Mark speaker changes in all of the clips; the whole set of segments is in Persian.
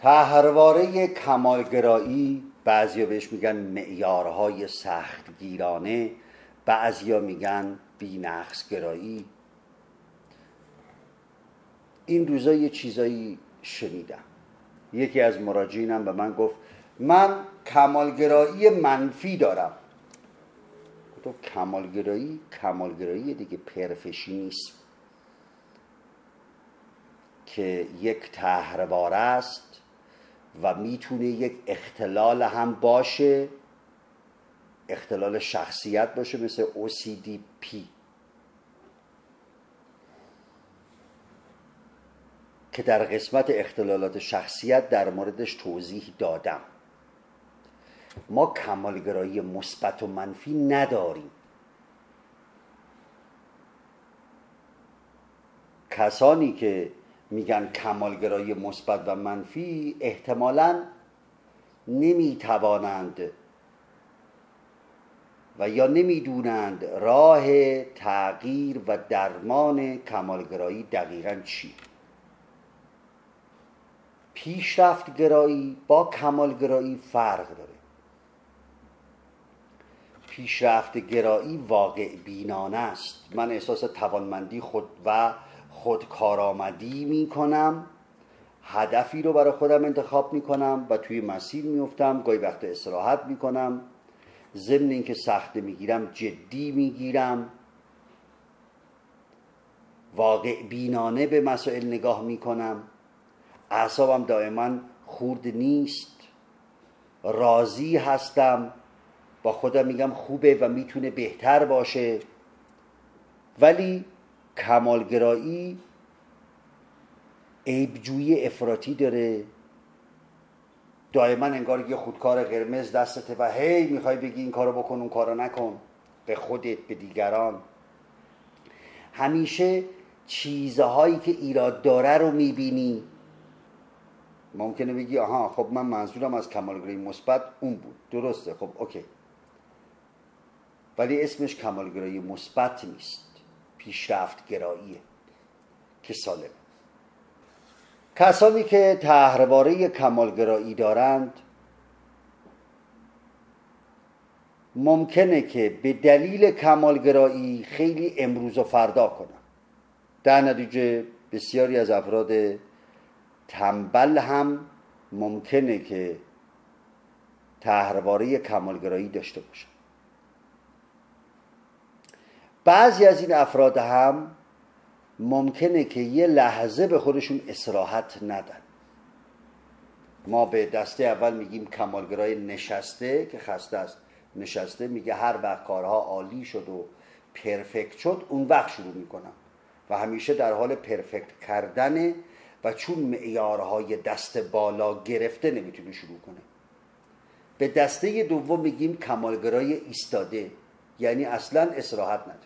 Speaker 1: طرحواره کمالگرایی بعضیا بهش میگن معیارهای سختگیرانه، بعضیا میگن بی‌نقص گرایی. این روزا یه چیزایی شنیدم، یکی از مراجعینم به من گفت من کمالگرایی منفی دارم. تو کمالگرایی دیگه پرفشی نیست که یک طرحواره است و میتونه یک اختلال هم باشه، اختلال شخصیت باشه، مثل OCD-P که در قسمت اختلالات شخصیت در موردش توضیح دادم. ما کمالگرایی مثبت و منفی نداریم. کسانی که میگن کمالگرایی مثبت و منفی احتمالاً نمیتوانند و یا نمیدونند راه تغییر و درمان کمالگرایی دقیقاً چی. پیشرفت گرایی با کمالگرایی فرق داره. پیشرفت گرایی واقع بینانه است. من احساس توانمندی خودکارآمدی می کنم، هدفی رو برای خودم انتخاب می کنم و توی مسیر می افتم، گاهی وقت استراحت می کنم، ضمن اینکه سخته می گیرم جدی می گیرم، واقع بینانه به مسائل نگاه می کنم، اعصابم دائما خورد نیست، راضی هستم، با خودم میگم خوبه و میتونه بهتر باشه. ولی کمالگرایی عیبجویی افراطی داره، دائما انگار یه خودکار قرمز دستته و هی میخوای بگی این کارو بکن اون کارو نکن، به خودت، به دیگران. همیشه چیزهایی که ایراد داره رو میبینی. ممکنه بگی آها خب من منظورم از کمالگرایی مثبت اون بود، درسته، خب اوکی، ولی اسمش کمالگرایی مثبت نیست، پیشرفت گراییه که سالم. کسانی که طرحواره کمالگرایی دارند ممکنه که به دلیل کمالگرایی خیلی امروز و فردا کنن. در نتیجه بسیاری از افراد تنبل هم ممکنه که طرحواره کمالگرایی داشته باشن. بعضی از این افراد هم ممکنه که یه لحظه به خودشون استراحت ندن. ما به دسته اول میگیم کمالگرای نشسته که خسته است. نشسته میگه هر وقت کارها عالی شد و پرفکت شد اون وقت شروع میکنم و همیشه در حال پرفکت کردنه و چون معیارهای دست بالا گرفته نمیتونه شروع کنه. به دسته دوم میگیم کمالگرای ایستاده، یعنی اصلا استراحت نداره.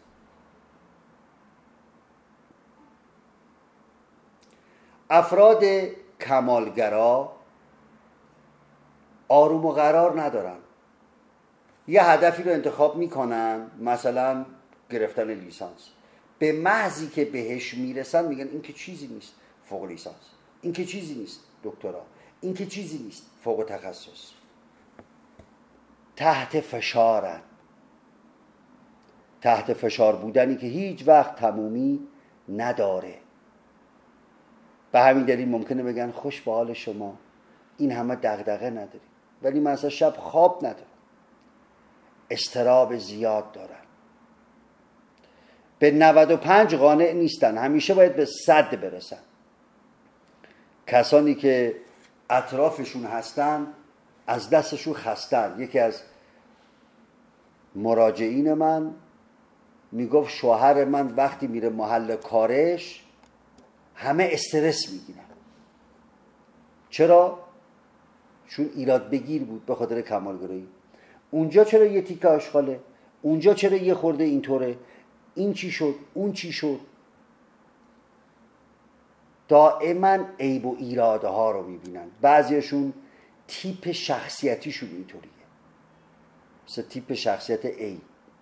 Speaker 1: افراد کمالگرا آروم و قرار ندارن. یه هدفی رو انتخاب میکنن، مثلا گرفتن لیسانس، به محضی که بهش میرسن میگن این که چیزی نیست فوق لیسانس، این که چیزی نیست دکترا، این که چیزی نیست فوق تخصص. تحت فشارن، تحت فشار بودنی که هیچ وقت تمومی نداره. به همین دلیل ممکنه بگن خوش به حال شما، این همه دغدغه نداری، ولی من اصلا شب خواب ندارم. اضطراب زیاد دارن، به 95 قانع نیستن، همیشه باید به 100 برسن. کسانی که اطرافشون هستن از دستشون خستن. یکی از مراجعین من میگفت شوهر من وقتی میره محل کارش همه استرس میگیرن. چرا؟ چون ایراد بگیر بود به خاطر کمالگرایی. اونجا چرا یه تیکه آشغاله، اونجا چرا یه خورده اینطوره، این چی شد، اون چی شد. دائما عیب و ایراده ها رو میبینن. بعضیشون تیپ شخصیتیشون اینطوریه، مثل تیپ شخصیت A.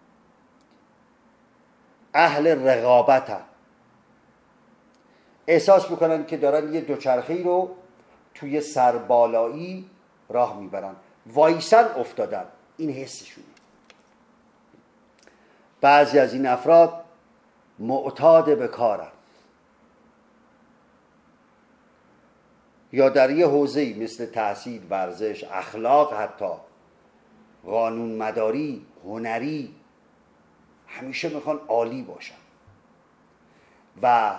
Speaker 1: اهل رقابت هم. احساس میکنن که دارن یه دوچرخه‌ای رو توی سربالایی راه میبرن، وایسن افتادن، این حسشونه. بعضی از این افراد معتاد به کارن، یا در یه حوزه‌ای مثل تحصیل، ورزش، اخلاق، حتی قانون مداری، هنری، همیشه میخوان عالی باشن و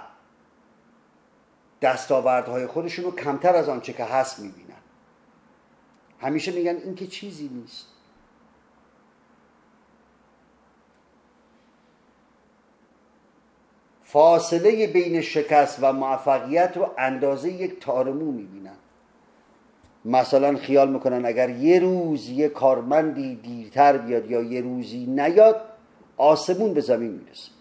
Speaker 1: دستاوردهای خودشون رو کمتر از آنچه که هست میبینن. همیشه میگن این که چیزی نیست. فاصله بین شکست و موفقیت رو اندازه یک تارمو میبینن. مثلا خیال میکنن اگر یه روز یه کارمندی دیرتر بیاد یا یه روزی نیاد، آسمون به زمین میرسه.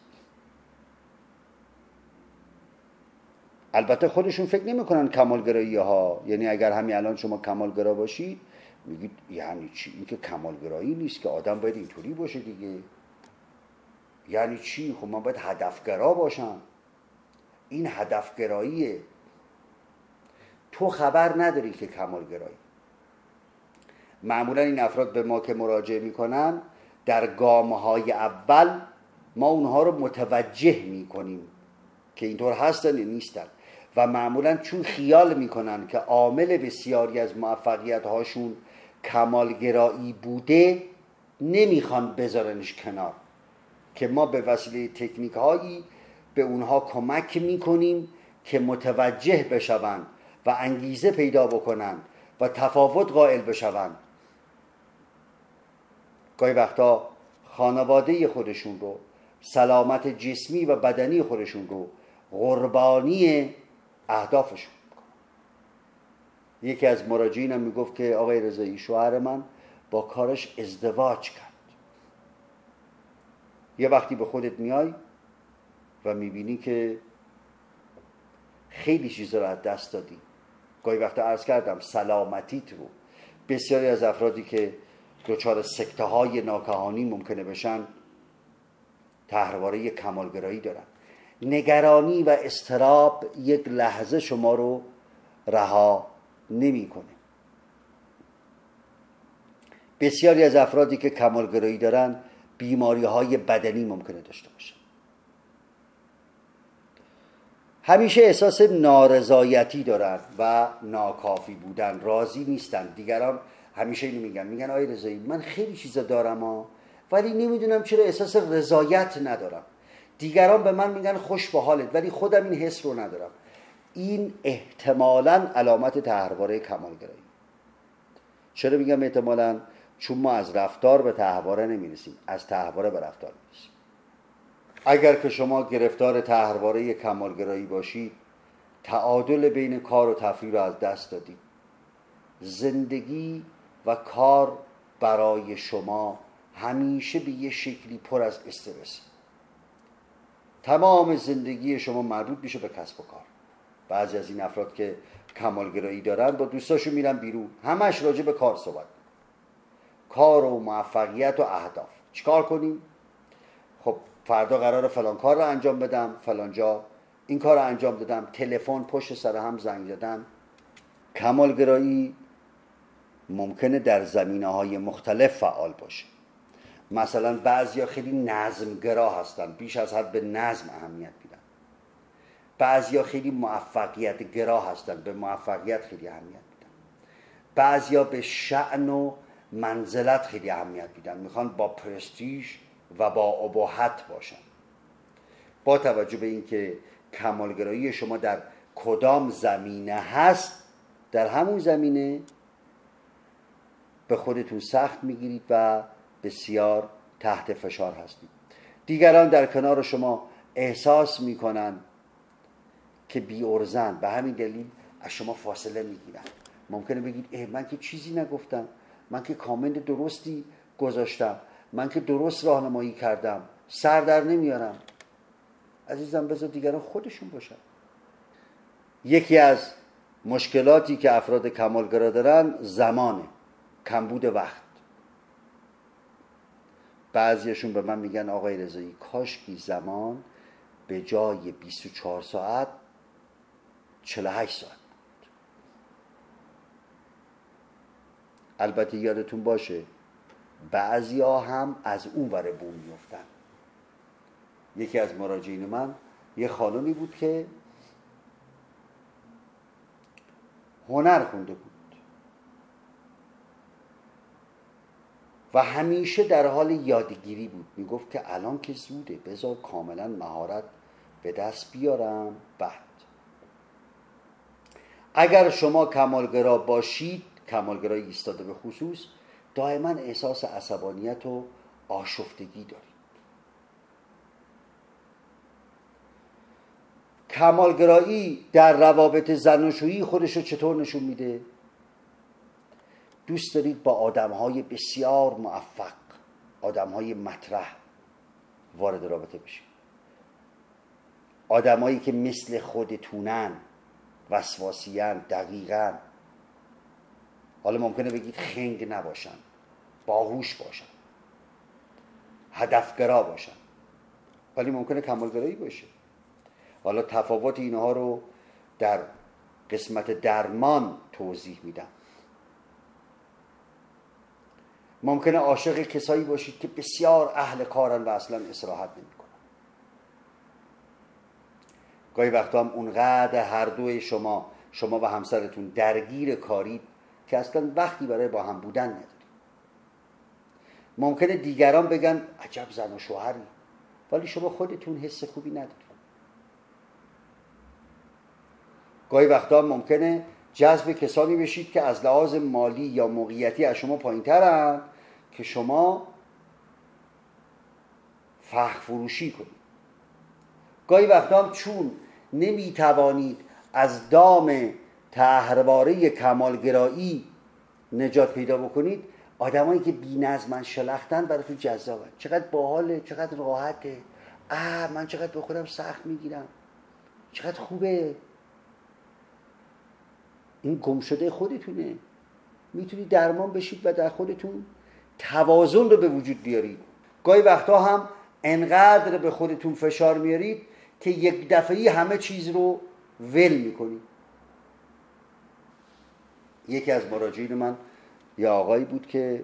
Speaker 1: البته خودشون فکر نمیکنن کمالگرایی ها، یعنی اگر همین الان شما کمالگرا باشید میگید یعنی چی؟ این که کمالگرایی نیست که، آدم باید اینطوری باشه دیگه. یعنی چی؟ خب من باید هدفگرا باشم. این هدفگراییه. تو خبر نداری که کمالگرایی. معمولا این افراد به ما که مراجعه میکنن، در گامهای اول ما اونها رو متوجه میکنیم که اینطور هستن یا نیستن، و معمولا چون خیال میکنن که عامل بسیاری از موفقیت هاشون کمالگرایی بوده، نمیخوان بذارنش کنار، که ما به وسیله تکنیک هایی به اونها کمک میکنیم که متوجه بشوند و انگیزه پیدا بکنن و تفاوت قائل بشوند. گاهی وقتا خانواده خودشون رو، سلامت جسمی و بدنی خودشون رو قربانی اهدافشون میکنن. یکی از مراجعینم میگفت که آقای رضایی، شوهر من با کارش ازدواج کرد. یه وقتی به خودت میای و میبینی که خیلی چیزا رو از دست دادی. گاهی وقتا عرض کردم سلامتیت رو، بسیاری از افرادی که دچار سکته های ناگهانی ممکنه بشن، طرحواره کمالگرایی دارن. نگرانی و اضطراب یک لحظه شما رو رها نمیکنه. بسیاری از افرادی که کمالگرایی دارن بیماری های بدنی ممکنه داشته باشن. همیشه احساس نارضایتی دارن و ناکافی بودن، راضی نیستن. دیگران همیشه اینو میگن آقای رضایی من خیلی چیزا دارم ولی نمیدونم چرا احساس رضایت ندارم. دیگران به من میگن خوش به حالت ولی خودم این حس رو ندارم. این احتمالاً علامت طرحواره کمالگرایی. چرا میگم احتمالاً؟ چون ما از رفتار به طرحواره نمیرسیم، از طرحواره به رفتار میرسیم. اگر که شما گرفتار طرحواره کمالگرایی باشید، تعادل بین کار و تفریح رو از دست دادید. زندگی و کار برای شما همیشه به یه شکلی پر از استرس. تمام زندگی شما مربوط میشه به کسب و کار. بعضی از این افراد که کمالگرایی دارن با دوستاشون میرن بیرون، همش راجع به کار صحبت، کار و موفقیت و اهداف. چیکار کنیم؟ خب فردا قراره فلان کار رو انجام بدم، فلان جا این کار رو انجام دادم، تلفن پشت سر هم زنگ زدن. کمالگرایی ممکنه در زمینه‌های مختلف فعال باشه. مثلا بعضیا خیلی نظمگرا هستن، بیش از حد به نظم اهمیت میدن. بعضیا خیلی موفقیت گرا هستن، به موفقیت خیلی اهمیت میدن. بعضیا به شأن و منزلت خیلی اهمیت میدن، میخوان با پرستیژ و با اباحت باشن. با توجه به اینکه کمالگرایی شما در کدام زمینه هست، در همون زمینه به خودتون سخت میگیرید و بسیار تحت فشار هستید. دیگران در کنار شما احساس میکنن که بی ارزن، به همین دلیل از شما فاصله میگیرن. ممکنه بگید من که چیزی نگفتم، من که کامنت درستی گذاشتم، من که درست راهنمایی کردم، سر در نمیارم. عزیزم بذار دیگران خودشون باشن. یکی از مشکلاتی که افراد کمالگرا دارن زمانه، کمبود وقت. بعضیشون به من میگن آقای رضایی کاشکی زمان به جای 24 ساعت 48 ساعت بود. البته یادتون باشه بعضیا هم از اون ور بوم میفتن. یکی از مراجعین من یه خانمی بود که هنر خونده بود و همیشه در حال یادگیری بود. میگفت که الان که زوده، بذار کاملا مهارت به دست بیارم. بعد اگر شما کمالگرا باشید، کمالگرایی ایستاده به خصوص، دائما احساس عصبانیت و آشفتگی دارید. کمالگرایی در روابط زناشویی خودش رو چطور نشون میده؟ دوست دارید با آدم‌های بسیار موفق، آدم‌های مطرح وارد رابطه بشید، آدم‌هایی که مثل خودتونن، وسواسیان، دقیقاً. حالا ممکنه بگید خنگ نباشن، باهوش باشن، هدفگرا باشن، ولی ممکنه کمالگرایی باشه. حالا تفاوت اینها رو در قسمت درمان توضیح میدم. ممکنه عاشق کسایی باشید که بسیار اهل کارن و اصلا استراحت نمیکنن. گاهی وقتا هم اونقدر هر دوی شما و همسرتون درگیر کاری که اصلا وقتی برای با هم بودن ندارید. ممکنه دیگران بگن عجب زن و شوهری، ولی شما خودتون حس خوبی ندارید. گاهی وقتا ممکنه جذب کسانی بشید که از لحاظ مالی یا موقعیتی از شما پایین‌ترن که شما فخر فروشی کنید. گاهی وقتا هم چون نمیتوانید از دام طرحواره کمالگرایی نجات پیدا بکنید، آدمایی که بی‌نظمن شلختن براتون جذابن. چقدر باحاله، چقدر راحته، من چقدر به خودم سخت میگیرم، چقدر خوبه. این گم شده خودتونه. میتونید درمان بشید و در خودتون توازن رو به وجود بیارید. گاهی وقتا هم انقدر به خودتون فشار میارید که یک دفعی همه چیز رو ول میکنید. یکی از مراجعین من یه آقایی بود که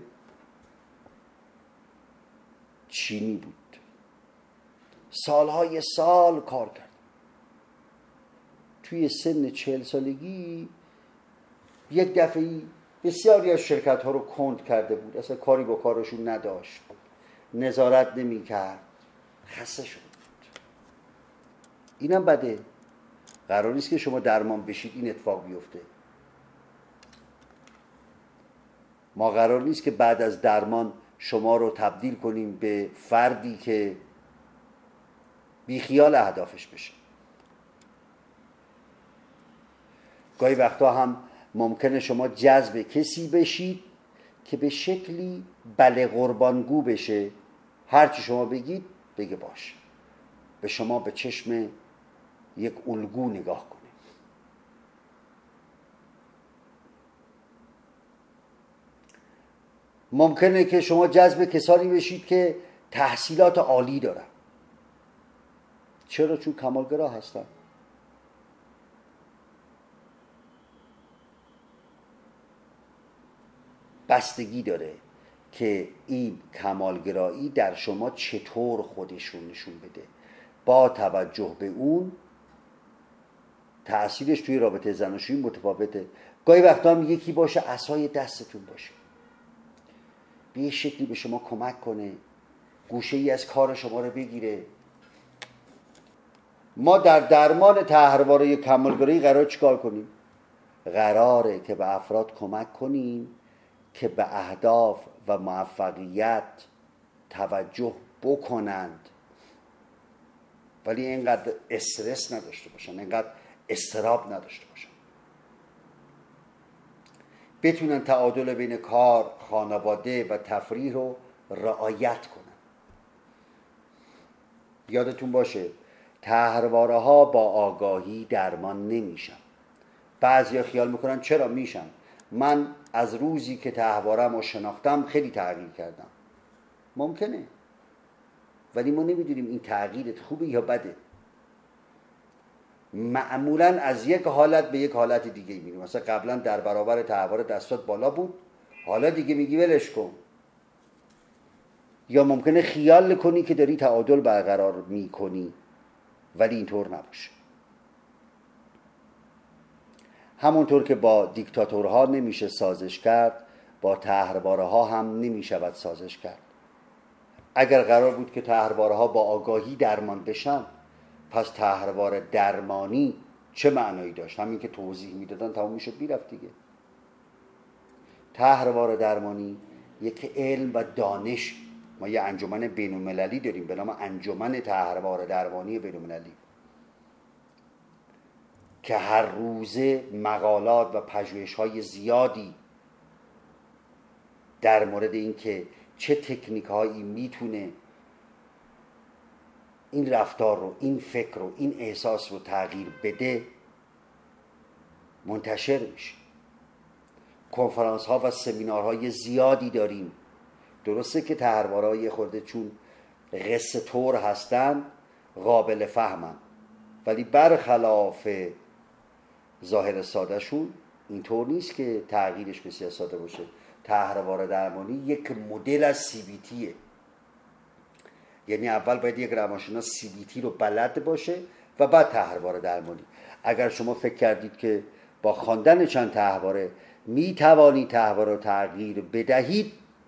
Speaker 1: چینی بود، سالهای سال کار کرد. توی سن 40 سالگی یک دفعی بسیاری از شرکت ها رو کند کرده بود، اصلا کاری با کارشون نداشت، نظارت نمی کرد، خسته شد. اینم بده. قرار نیست که شما درمان بشید این اتفاق بیفته. ما قرار نیست که بعد از درمان شما رو تبدیل کنیم به فردی که بیخیال اهدافش بشه. گاهی وقتا هم ممکنه شما جذب کسی بشید که به شکلی بله قربانگو بشه، هرچی شما بگید بگه باشه، به شما به چشم یک الگو نگاه کنه. ممکنه که شما جذب کسانی بشید که تحصیلات عالی دارن. چرا؟ چون کمالگرا هستن. بستگی داره که این کمالگرایی در شما چطور خودشون نشون بده. با توجه به اون تأثیرش توی رابطه زناشویی متفاوته. گاهی وقتا هم یکی باشه عصای دستتون باشه، به یه شکلی به شما کمک کنه، گوشه ای از کار شما رو بگیره. ما در درمان طرحواره کمالگرایی قرار چیکار کنیم؟ قراره که به افراد کمک کنیم که به اهداف و موفقیت توجه بکنند، ولی اینقدر استرس نداشته باشن، اینقدر اضطراب نداشته باشن، بتونن تعادل بین کار، خانواده و تفریح رو رعایت کنن. یادتون باشه طرحواره ها با آگاهی درمان نمیشن. بعضیا خیال میکنن چرا میشن؟ من از روزی که طرحواره‌مو شناختم خیلی تغییر کردم. ممکنه، ولی ما نمیدونیم این تغییرت خوبه یا بده. معمولا از یک حالت به یک حالت دیگه میریم. مثلا قبلا در برابر طرحواره دستات بالا بود، حالا دیگه میگی ولش کن. یا ممکنه خیال کنی که داری تعادل برقرار میکنی، ولی اینطور نباشه. همونطور که با دیکتاتورها نمیشه سازش کرد، با طرحواره ها هم نمیشود سازش کرد. اگر قرار بود که طرحواره ها با آگاهی درمان بشن، پس طرحواره درمانی چه معنایی داشت؟ همین که توضیح میدادن تمام میشد میرفت دیگه. طرحواره درمانی یک علم و دانش. ما یه انجمن بین المللی داریم به نام انجمن طرحواره درمانی بین المللی که هر روزه مقالات و پژوهش‌های زیادی در مورد این که چه تکنیک‌هایی میتونه این رفتار رو، این فکر رو، این احساس رو تغییر بده منتشر میشه. کنفرانس‌ها و سمینارهای زیادی داریم. درسته که طرحواره‌های خورده چون قصه طور هستن قابل فهمن، ولی برخلاف ظاهر ساده شون اینطور نیست که تغییرش بسیار ساده باشه. طرحواره درمانی یک مدل از CBTه. یعنی اول باید یک روانشناس CBT رو بلد باشه و بعد طرحواره درمانی. اگر شما فکر کردید که با خواندن چند طرحواره می توانید طرحواره رو تغییر بدهید،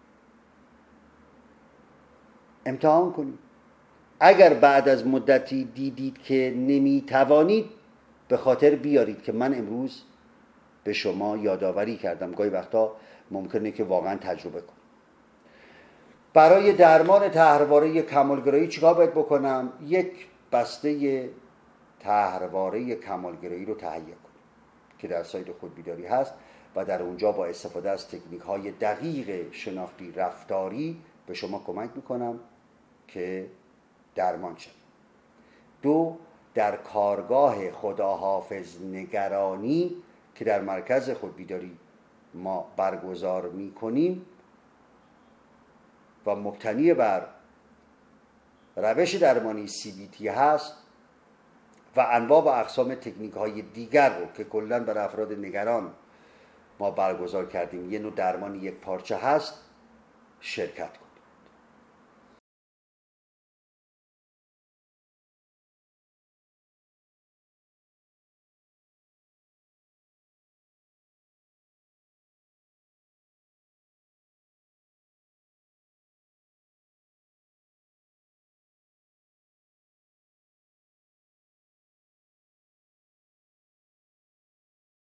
Speaker 1: امتحان کنید. اگر بعد از مدتی دیدید که نمی توانید، به خاطر بیارید که من امروز به شما یادآوری کردم. گاهی وقتا ممکنه که واقعا تجربه کنم. برای درمان طرحواره کمالگرایی چیکار باید بکنم؟ یک بسته طرحواره کمالگرایی رو تهیه کنم که در سایت خودبیداری هست و در اونجا با استفاده از تکنیک‌های دقیق شناختی رفتاری به شما کمک میکنم که درمان شد. 2. در کارگاه خداحافظ نگرانی که در مرکز خودبیداری ما برگزار میکنیم و مبتنی بر روش درمانی CBT هست و انواع و اقسام تکنیک های دیگر رو که کلن بر افراد نگران ما برگزار کردیم، یه نوع درمانی یک پارچه هست، شرکت کنید.